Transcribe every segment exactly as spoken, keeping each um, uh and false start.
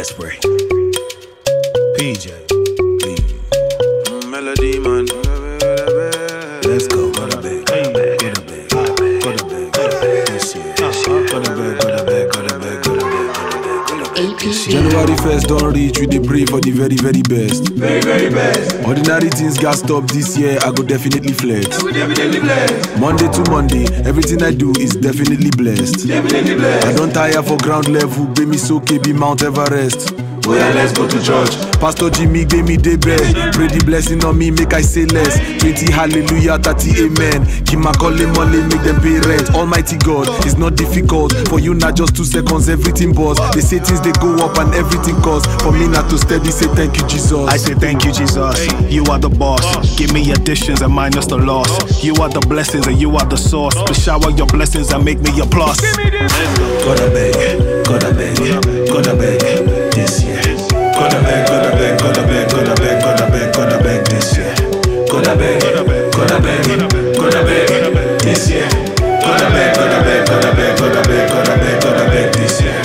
Let's pray. P J, please. Melody man. Let's go. Go to bed. Go to bed. Go to bed. Go to bed. Go to bed. This year. Go to bed. Go to bed. Go to bed. Go to bed. January first don't reach, we dey pray for the very, very best. Very, very best. Ordinary things got stop this year, I go definitely flex. We definitely blessed. Monday to Monday, everything I do is definitely blessed. Definitely blessed. I don't tire for ground level, be me so be Mount Everest. Oh yeah, let's go to church. Pastor Jimmy gave me the best. Pray the blessing on me, make I say less. twenty hallelujah, thirty amen. Keep my calling money, make them pay rent. Almighty God, it's not difficult. For you not just two seconds, everything buzz. They say things they go up and everything costs. For me not to steady, say thank you Jesus. I say thank you Jesus, you are the boss. Give me additions and minus the loss. You are the blessings and you are the source. But shower your blessings and make me a plus. Go to bed. Go to bed. Go to bed. This year. Go to bed, go to bed, go to bed, go to bed, go to bed, go to bed this year. Go to bed, go to bed, go to bed this year. Go to bed, go to bed, go to bed, go to bed, go to bed, go to bed this year.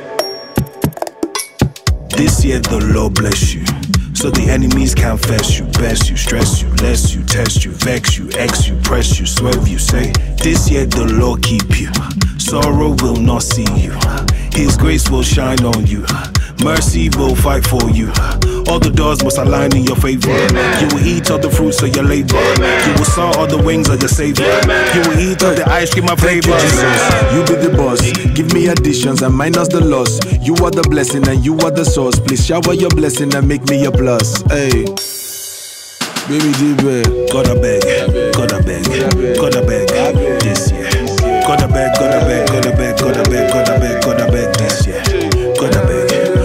This year the Lord bless you, so the enemies can't face you, best you, stress you, less you, test you, vex you, X you, press you, swerve you. Say this year the Lord keep you, sorrow will not see you. His grace will shine on you. Mercy will fight for you. All the doors must align in your favor. You will eat all the fruits of your labor. You will soar all the wings of your savior. You will eat all the ice cream of flavor. You be the boss. Give me additions and minus the loss. You are the blessing and you are the source. Please shower your blessing and make me a plus. Hey, baby D-Bag. Go to bed, go to bed, go to bed this year. Go to bed, go to bed, go to bed, go to bed, go to bed, go to bed this year. Go to bed.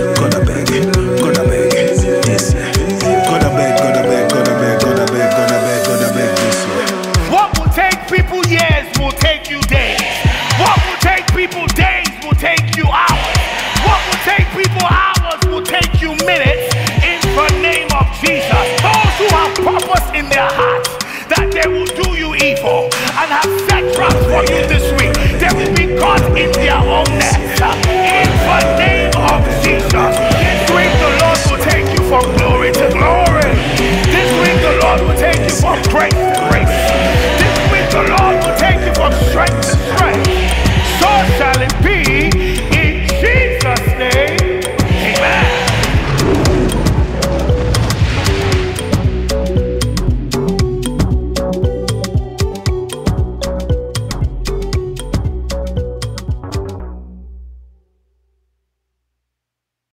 People years will take you days. What will take people days will take you hours. What will take people hours will take you minutes. In the name of Jesus, those who have purpose in their hearts that they will do you evil and have set traps for you this week, they will be caught in their own nest. In